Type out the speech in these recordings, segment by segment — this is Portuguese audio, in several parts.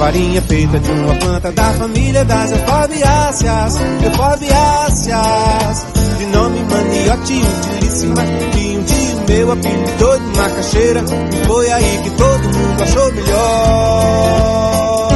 farinha feita de uma planta da família das euforbiáceas, euforbiáceas, de nome maniote utilíssima, que um dia o meu apelidou de macaxeira, e foi aí que todo mundo achou melhor.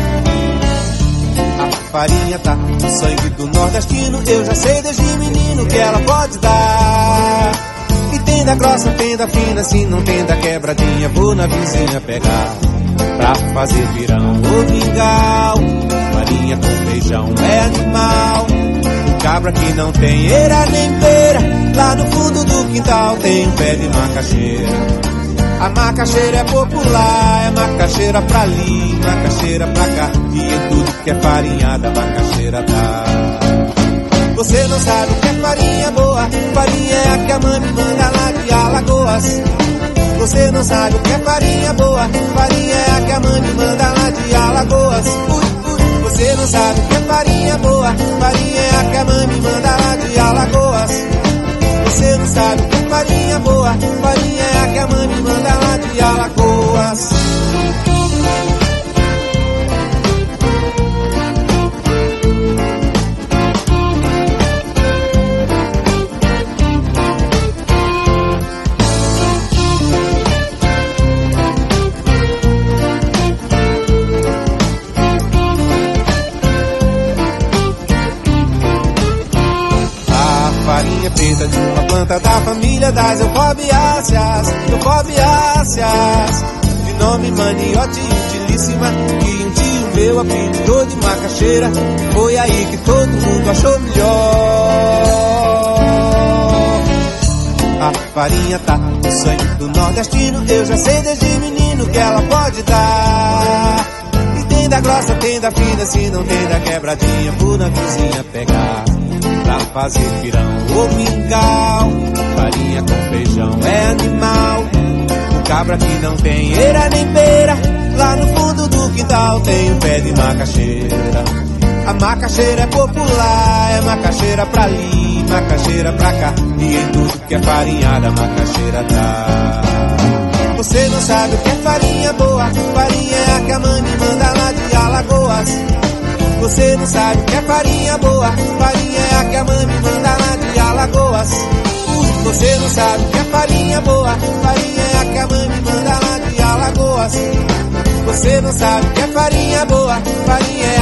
A farinha tá no sangue do nordestino, eu já sei desde menino que ela pode dar. E tem da grossa, tem da fina, se não tem da quebradinha, vou na vizinha pegar. Pra fazer pirão ou mingau, farinha com feijão é animal. O cabra que não tem eira nem beira, lá no fundo do quintal tem um pé de macaxeira. A macaxeira é popular, é macaxeira pra ali, macaxeira pra cá, e em tudo que é farinhada, macaxeira dá. Você não sabe o que é farinha boa, farinha é a que a mãe me manda lá de Alagoas. Você não sabe o que é farinha boa, farinha é a que a mãe me manda lá de Alagoas. Você não sabe o que é farinha boa, farinha é a que a mãe me manda lá de Alagoas. Você não sabe o que é farinha boa, farinha é a que a mãe me manda lá de Alagoas. Feita de uma planta da família das euforbiáceas, euforbiáceas, de nome maniote utilíssima, que um dia o meu apelidou de macaxeira, foi aí que todo mundo achou melhor. A farinha tá no sangue do nordestino, eu já sei desde menino que ela pode dar. E tem da grossa, tem da fina, se não tem da quebradinha, vou na vizinha pegar. Pra fazer pirão ou mingau, farinha com feijão é animal. O cabra que não tem eira nem beira, lá no fundo do quintal tem um pé de macaxeira. A macaxeira é popular, é macaxeira pra ali, macaxeira pra cá, e em tudo que é farinhada, macaxeira dá. Você não sabe o que é farinha boa, farinha é a que a mãe me manda lá de Alagoas. Você não sabe o que é farinha boa, farinha é a que a mãe me manda lá de Alagoas. Você não sabe o que é farinha boa, farinha é a que a mãe me manda lá de Alagoas. Você não sabe o que é farinha boa, farinha é